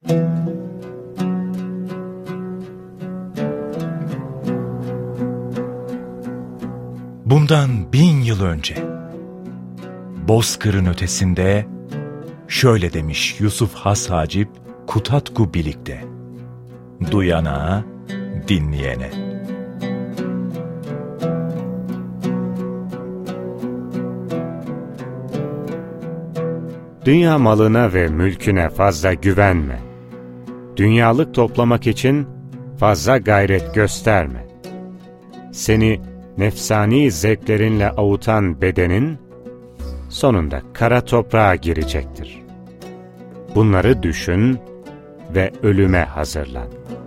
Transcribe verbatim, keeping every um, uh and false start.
Bundan bin yıl önce, Bozkır'ın ötesinde, şöyle demiş Yusuf Has Hacip Kutatku Bilik'te, duyana, dinleyene. Dünya malına ve mülküne fazla güvenme. Dünyalık toplamak için fazla gayret gösterme. Seni nefsani zevklerinle avutan bedenin, sonunda kara toprağa girecektir. Bunları düşün ve ölüme hazırlan.